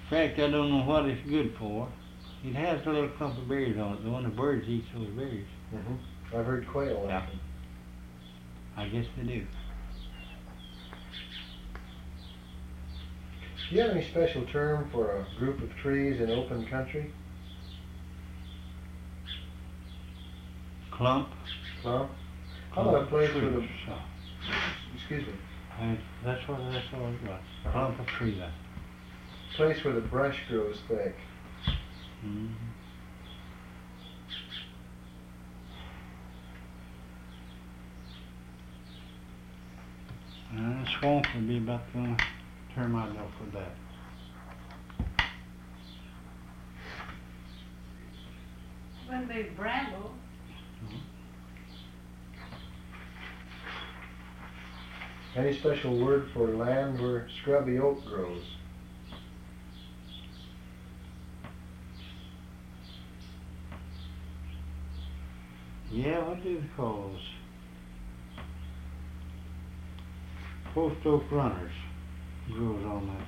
fact, I don't know what it's good for. It has a little clump of berries on it. The one the birds eat those berries. I've heard quail Yeah. like them. I guess they do. Do you have any special term for a group of trees in open country? Clump. Clump? How about a place where the... So, Excuse me. that's what it was. Clump of trees. Place where the brush grows thick. Mm-hmm. Swamp would be about the only term I know for that. Wouldn't be bramble. Any special word for land where scrubby oak grows? Yeah, what do they call those? Post oak runners grows on that.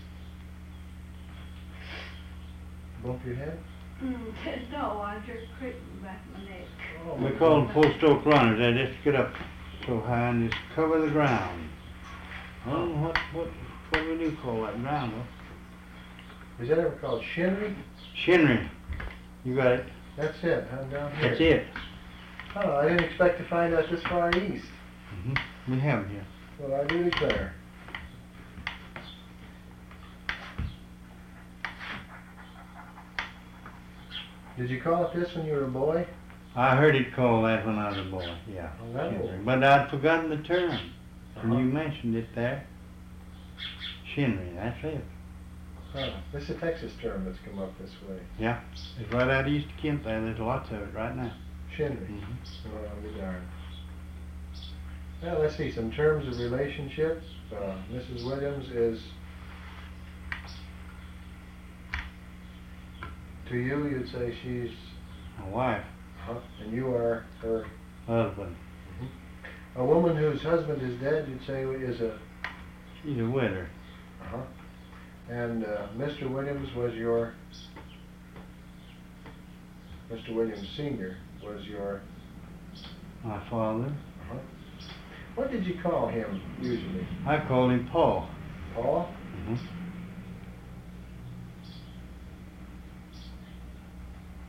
Bump your head? No, I just cricked back my neck. Oh, We call them post oak runners. They just get up so high and just cover the ground. I don't know what we do call that ground, though. Is that ever called shinnery? Shinnery. You got it. That's it, huh? Down here. That's it. Oh, I didn't expect to find out this far east. We have them here. Well, I do declare. Did you call it this when you were a boy? I heard it called that when I was a boy, yeah. Oh, that Shinnery. old. But I'd forgotten the term. And Uh-huh. you mentioned it there. Shinnery, that's it. Huh. This is a Texas term that's come up this way. Yeah. It's right out east of Kent there. There's lots of it right now. Shinnery. Mm-hmm. Oh, I'll be darned. Well, let's see, some terms of relationship. Mrs. Williams is, to you, you'd say she's, My wife, and you are her. husband. A woman whose husband is dead, you'd say is a, She's a widow. and Mr. Williams was your, Mr. Williams Sr. was your, My father. what did you call him usually? I called him Paul. Paul? Mm-hmm.